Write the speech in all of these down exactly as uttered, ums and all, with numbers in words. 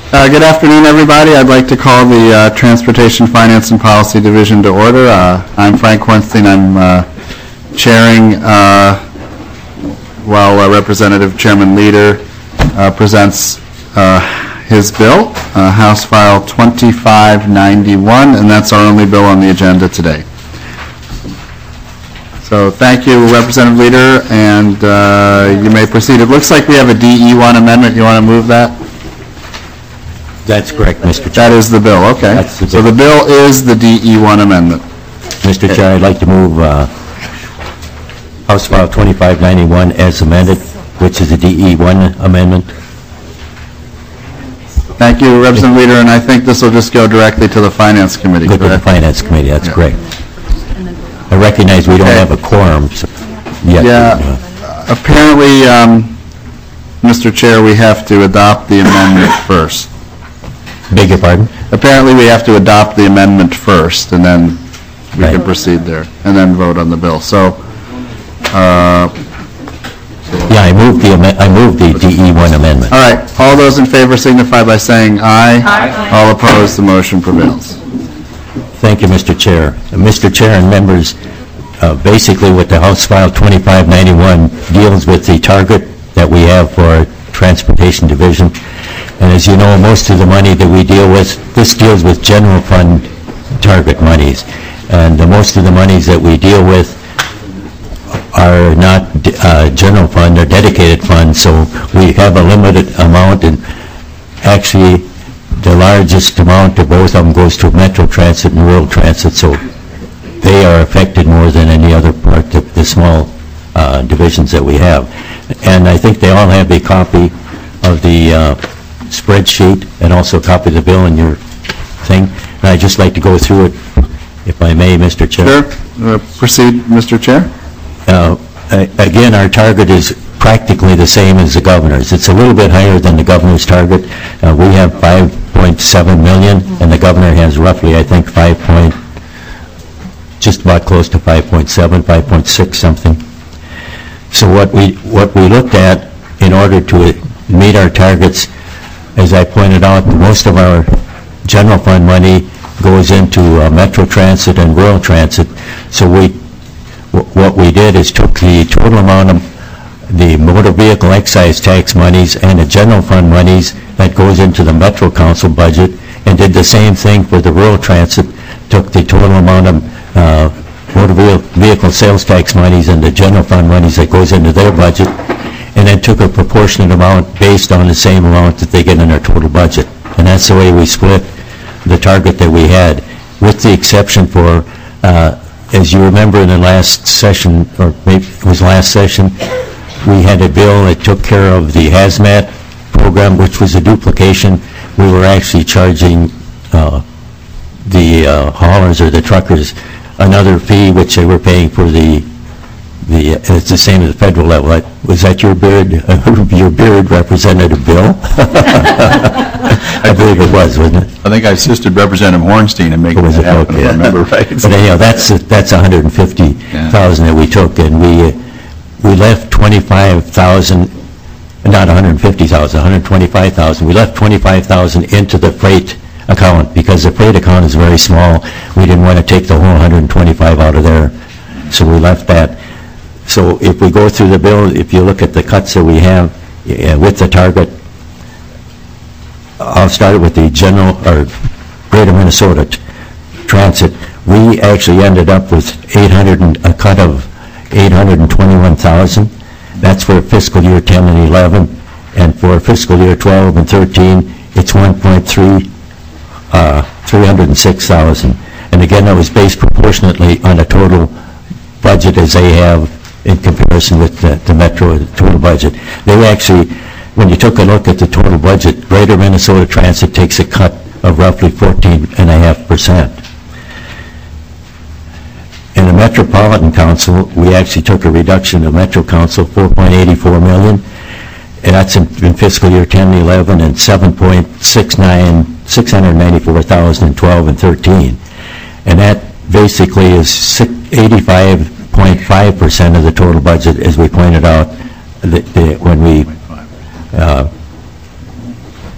Uh, good afternoon, everybody. I'd like to call the uh, Transportation Finance and Policy Division to order. Uh, I'm Frank Hornstein. I'm uh, chairing uh, while uh, Representative Chairman Leader uh, presents uh, his bill, uh, House File twenty-five ninety-one, and that's our only bill on the agenda today. So thank you, Representative Leader, and uh, you may proceed. It looks like we have a D E one amendment. You want to move that? That's correct, Mister Chair. That is the bill, okay. That's the bill. So the bill is the D E one amendment. Mister Chair, I'd like to move uh, House File twenty-five ninety-one as amended, which is a D E one amendment. Thank you, Representative Leader, and I think this will just go directly to the Finance Committee. Go to the Finance Committee, that's Yeah. correct. I recognize we don't Okay. have a quorum so yet. Yeah, Uh, apparently, um, Mister Chair, we have to adopt the amendment first. Beg your pardon? Apparently, we have to adopt the amendment first, and then we Right. can proceed there, and then vote on the bill. So, uh, Yeah, I moved the, amen- I moved the D E one amendment. all right, all those in favor signify by saying aye. Aye. All opposed, the motion prevails. Thank you, Mister Chair. Uh, Mister Chair and members, uh, basically what the House File twenty-five ninety-one deals with the target that we have for our Transportation Division. And as you know, most of the money that we deal with, this deals with general fund target monies. And the most of the monies that we deal with are not uh, general fund or dedicated funds, so we have a limited amount, and actually the largest amount of both of them goes to Metro Transit and Rural Transit, so they are affected more than any other part of the small uh, divisions that we have. And I think they all have a copy of the uh, spreadsheet and also a copy of the bill in your thing. And I'd just like to go through it, if I may, Mister Chair. Sure. Uh, Proceed, Mister Chair. Uh, a- Again, our target is practically the same as the governor's. It's a little bit higher than the governor's target. Uh, We have five point seven million, and the governor has roughly, I think, five point, just about close to five point seven, five point six something. So what we, what we looked at in order to meet our targets, as I pointed out, most of our general fund money goes into uh, Metro Transit and Rural Transit. So we, wh- what we did is took the total amount of the motor vehicle excise tax monies and the general fund monies that goes into the Metro Council budget, and did the same thing for the Rural Transit, took the total amount of uh, motor vehi- vehicle sales tax monies and the general fund monies that goes into their budget, and then took a proportionate amount based on the same amount that they get in their total budget. And that's the way we split the target that we had, with the exception for, uh, as you remember in the last session, or maybe it was last session, we had a bill that took care of the hazmat program, which was a duplication. We were actually charging uh, the uh, haulers or the truckers another fee, which they were paying for the, the uh, it's the same at the federal level. I- Was that your beard, your beard Representative Bill? I believe it was, wasn't it? I think I assisted Representative Hornstein in making Or was that it? happen, if Okay. I remember right. But anyhow, that's, that's one hundred fifty thousand that we took, and we, uh, we left twenty-five thousand, not one hundred fifty thousand, one hundred twenty-five thousand. We left twenty-five thousand into the freight account, because the freight account is very small. We didn't want to take the whole one hundred twenty-five out of there, so we left that. So if we go through the bill, if you look at the cuts that we have uh, with the target, I'll start with the general, or Greater Minnesota t- Transit. We actually ended up with eight hundred, and a cut of eight hundred twenty-one thousand. That's for fiscal year ten and eleven. And for fiscal year twelve and thirteen, it's one point three, uh, three hundred six thousand. And again, that was based proportionately on a total budget as they have in comparison with the, the Metro total budget. They actually, when you took a look at the total budget, Greater Minnesota Transit takes a cut of roughly fourteen and a half percent. In the Metropolitan Council, we actually took a reduction of Metro Council, four point eight four million, and that's in, in fiscal year ten and eleven, and seven point six nine, six hundred ninety-four thousand in twelve and thirteen. And that basically is eighty-five point five percent of the total budget, as we pointed out the, the, when we uh, when we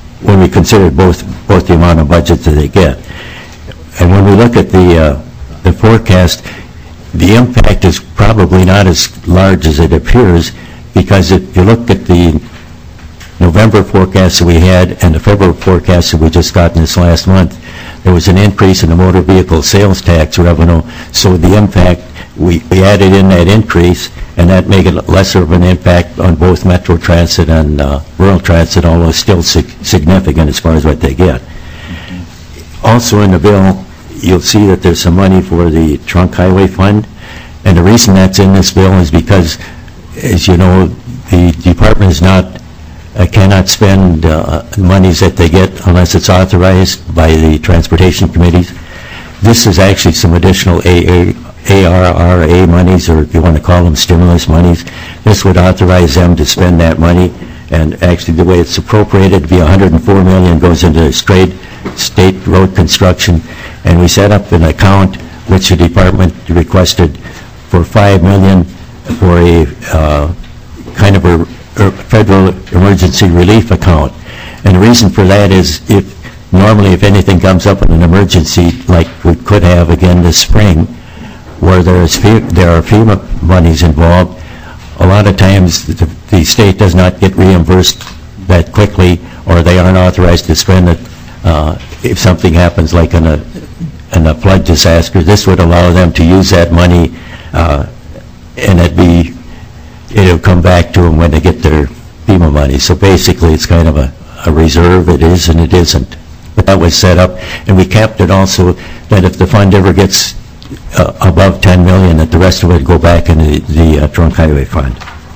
considered both, both the amount of budget that they get. And when we look at the, uh, the forecast, the impact is probably not as large as it appears, because if you look at the November forecast that we had and the February forecast that we just got in this last month, there was an increase in the motor vehicle sales tax revenue. So the impact, we, we added in that increase, and that made it lesser of an impact on both Metro Transit and uh, rural transit, although still sig significant as far as what they get. Also in the bill, you'll see that there's some money for the trunk highway fund, and the reason that's in this bill is because, as you know, the department is not uh, cannot spend uh, monies that they get unless it's authorized by the transportation committees. This is actually some additional A R R A monies, or if you want to call them stimulus monies. This would authorize them to spend that money, and actually the way it's appropriated, be one hundred four million dollars goes into straight state road construction, and we set up an account which the department requested for five million dollars for a uh, kind of a, a federal emergency relief account. And the reason for that is, if normally if anything comes up in an emergency like we could have again this spring, where there is there are FEMA monies involved, a lot of times the, the state does not get reimbursed that quickly, or they aren't authorized to spend it uh, if something happens like in a in a flood disaster. This would allow them to use that money, uh, and it'd be it'll come back to them when they get their FEMA money. So basically, it's kind of a, a reserve. It is and it isn't. But that was set up, and we capped it also that if the fund ever gets uh, above ten million dollars, that the rest of it go back in the, the uh, trunk highway fund.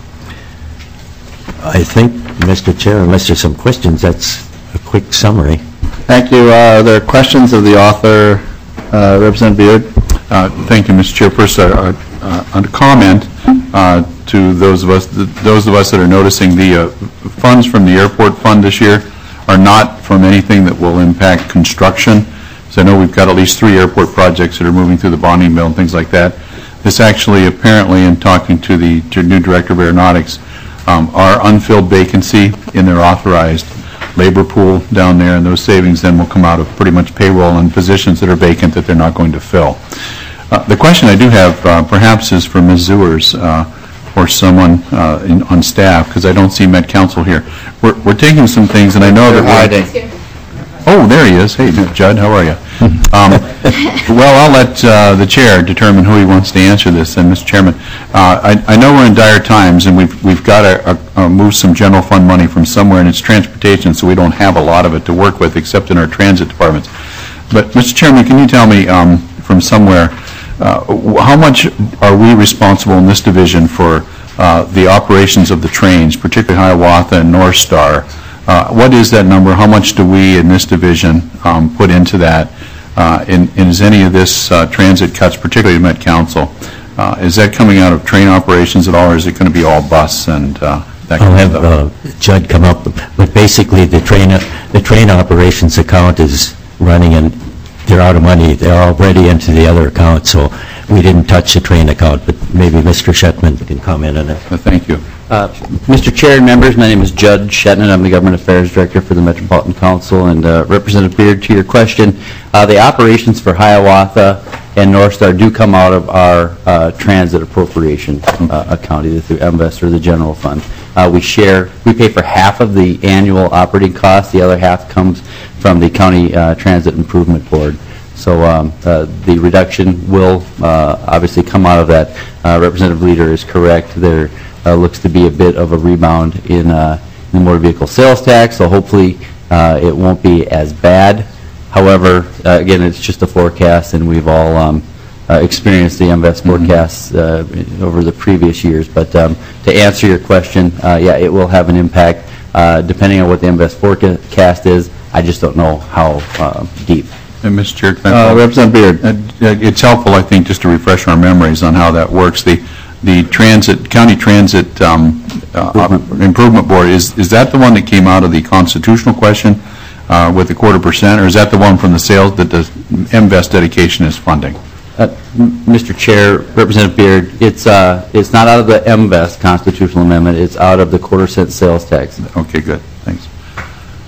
I think, Mister Chair, unless there's some questions, that's a quick summary. Thank you. Uh, are there questions of the author, uh, Representative Beard? Uh, Thank you, Mister Chair. First, uh, uh, a comment uh, to those of us th those of us that are noticing the uh, funds from the airport fund this year are not from anything that will impact construction. So I know we've got at least three airport projects that are moving through the bonding bill and things like that. This actually, apparently, in talking to the to new Director of Aeronautics, um, our unfilled vacancy in their authorized labor pool down there, and those savings then will come out of pretty much payroll and positions that are vacant that they're not going to fill. Uh, the question I do have uh, perhaps is for Miz Zewers uh, or someone uh, in, on staff, because I don't see Met Council here. We're, we're taking some things, and I know that we're... Oh, there he is. Hey, Judd, how are you? Um, well, I'll let uh, the chair determine who he wants to answer this. And, Mister Chairman, uh, I, I know we're in dire times, and we've we've got to uh, move some general fund money from somewhere, and it's transportation, so we don't have a lot of it to work with, except in our transit departments. But, Mister Chairman, can you tell me um, from somewhere uh, how much are we responsible in this division for uh, the operations of the trains, particularly Hiawatha and North Star? Uh, what is that number? How much do we in this division um, put into that? Uh, and, and is any of this uh, transit cuts, particularly Met Council, uh, is that coming out of train operations at all, or is it going to be all bus and uh, that kind I'll of have uh, Judd come up, but basically the train the train operations account is running, and they're out of money. They're already into the other account, so we didn't touch the train account. But maybe Mister Shetman can comment on it. Uh, thank you. Uh, Mister Chair and members, my name is Judd Shetman. I'm the Government Affairs Director for the Metropolitan Council. And uh, Representative Beard, to your question, uh, the operations for Hiawatha and North Star do come out of our uh, transit appropriation uh, account, either through M V E S or the general fund. Uh, we share, we pay for half of the annual operating costs. The other half comes from the County uh, Transit Improvement Board. So um, uh, the reduction will uh, obviously come out of that. Uh, Representative Leader is correct. There uh, looks to be a bit of a rebound in, uh, in the motor vehicle sales tax, so hopefully uh, it won't be as bad. However, uh, again, it's just a forecast, and we've all um, uh, experienced the M V E S forecasts uh, over the previous years. But um, to answer your question, uh, yeah, it will have an impact uh, depending on what the M V E S forecast is. I just don't know how uh, deep. And Mister Chair, can I Uh, Representative Beard. Uh, it's helpful, I think, just to refresh our memories on how that works. The the transit county transit um, uh, improvement. improvement board is is that the one that came out of the constitutional question uh, with the quarter percent, or is that the one from the sales that the M V E S dedication is funding? Uh, Mister Chair, Representative Beard, it's uh, it's not out of the M V E S constitutional amendment. It's out of the quarter cent sales tax. Okay, good. Thanks.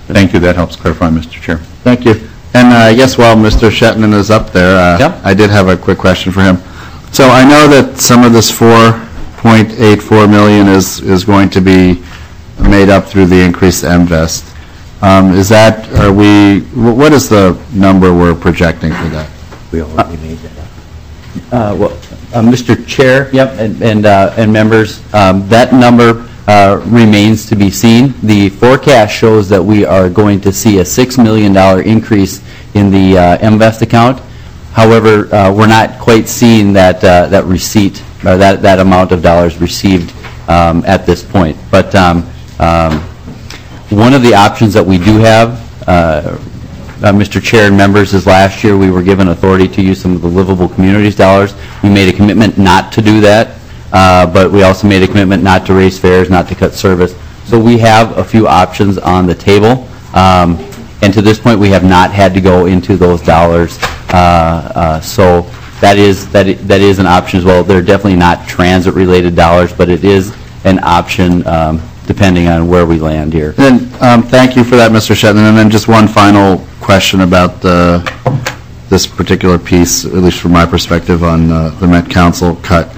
Thank you, that helps clarify, Mister Chair. Thank you. And uh, I guess while Mister Shetman is up there, uh, Yep. I did have a quick question for him. So I know that some of this four point eight four million is, is going to be made up through the increased M VEST. Um, Is that, are we, wh- what is the number we're projecting for that? We already made that up. Uh, Well, uh, Mister Chair, yep, and and uh, and members, um, that number uh, remains to be seen. The forecast shows that we are going to see a six million dollars increase in the uh, M VEST account. However, uh, we're not quite seeing that uh, that receipt, or that that amount of dollars received um, at this point. But um, um, one of the options that we do have, uh, Uh, Mister Chair and members, is last year we were given authority to use some of the Livable Communities dollars. We made a commitment not to do that, uh, but we also made a commitment not to raise fares, not to cut service. So we have a few options on the table, um, and to this point we have not had to go into those dollars. Uh, uh, so that is that i- that is an option as well. They're definitely not transit-related dollars, but it is an option um, depending on where we land here. Then, um, thank you for that, Mister Shetland. And then just one final question about uh, this particular piece, at least from my perspective, on uh, the Met Council cut.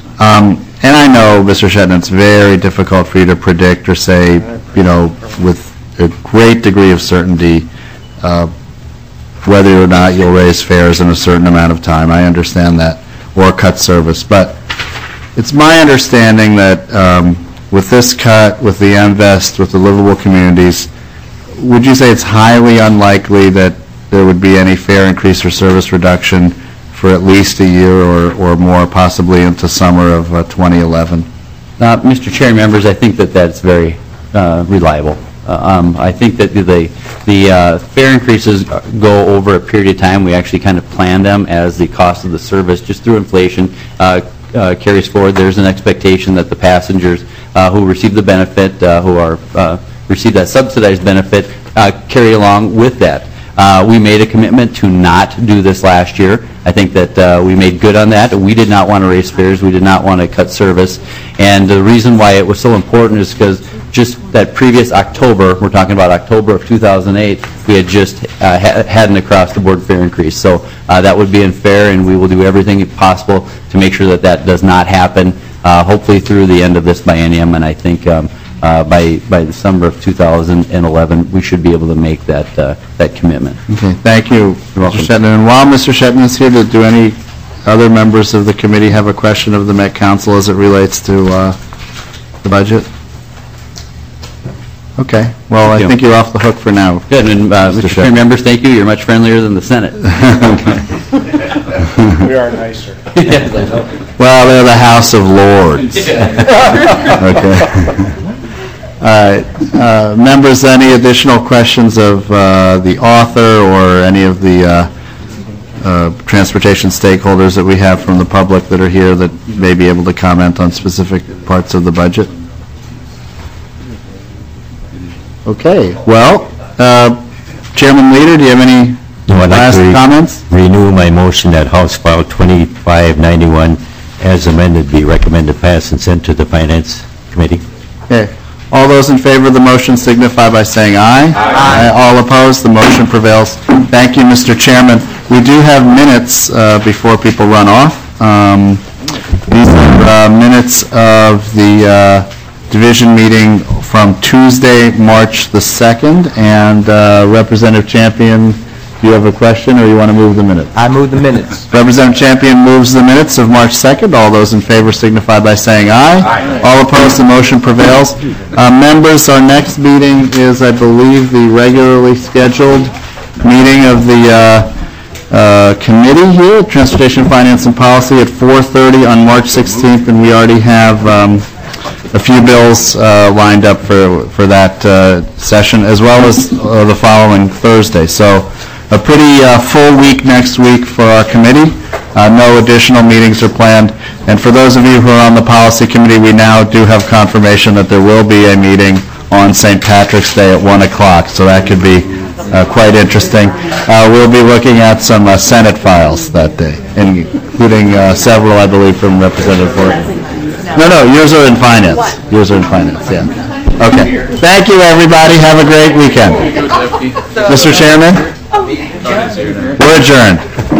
Um, And I know, Mister Shetland, it's very difficult for you to predict or say, you know, with a great degree of certainty, uh, whether or not you'll raise fares in a certain amount of time. I understand that, or cut service. But it's my understanding that um, with this cut, with the M VEST, with the livable communities, would you say it's highly unlikely that there would be any fare increase or service reduction for at least a year or, or more, possibly into summer of uh, twenty eleven? Uh, Mister Chair and members, I think that that's very uh, reliable. Uh, um, I think that the the uh, fare increases go over a period of time. We actually kind of plan them as the cost of the service, just through inflation, uh, uh, carries forward. There's an expectation that the passengers uh, who receive the benefit, uh, who are uh, receive that subsidized benefit, uh, carry along with that. Uh, we made a commitment to not do this last year. I think that uh, we made good on that. We did not want to raise fares. We did not want to cut service. And the reason why it was so important is because just that previous October, we're talking about October of two thousand eight, we had just uh, ha had an across-the-board fare increase. So uh, that would be unfair, and we will do everything possible to make sure that that does not happen, uh, hopefully through the end of this biennium. And I think um, uh, by by the summer of two thousand eleven, we should be able to make that uh, that commitment. Okay, thank you, Mister Shetland. And while Mister Shetland is here, do any other members of the committee have a question of the Met Council as it relates to uh, the budget? Okay, well, I you. think you're off the hook for now. Good, and uh, Mister Chair, members, thank you. You're much friendlier than the Senate. We are nicer. Yes, I know. Well, they're the House of Lords. Okay. All right. Uh, Members, any additional questions of uh, the author or any of the uh, uh, transportation stakeholders that we have from the public that are here that may be able to comment on specific parts of the budget? Okay. Well, uh, Chairman Leader, do you have any No, I'd like last to re- comments? renew my motion that House File twenty-five ninety-one, as amended, be recommended pass and sent to the Finance Committee. Okay. All those in favor of the motion signify by saying aye. Aye. All opposed, the motion prevails. Thank you, Mister Chairman. We do have minutes uh, before people run off. Um, These are uh, minutes of the uh, division meeting from Tuesday, March the second. And uh, Representative Champion, do you have a question, or you want to move the minutes? I move the minutes. Representative Champion moves the minutes of March second. All those in favor signify by saying aye. Aye. All opposed, the motion prevails. Uh, Members, our next meeting is, I believe, the regularly scheduled meeting of the uh, uh, committee here, Transportation, Finance, and Policy, at four thirty on March sixteenth, and we already have um, a few bills uh, lined up for, for that uh, session, as well as uh, the following Thursday. So a pretty uh, full week next week for our committee. Uh, no additional meetings are planned. And for those of you who are on the policy committee, we now do have confirmation that there will be a meeting on Saint Patrick's Day at one o'clock, so that could be uh, quite interesting. Uh, we'll be looking at some uh, Senate files that day, including uh, several, I believe, from Representative Ford. No, no, yours are in finance. Yours are in finance, yeah. Okay. Thank you, everybody. Have a great weekend. Mister Chairman? We're adjourned.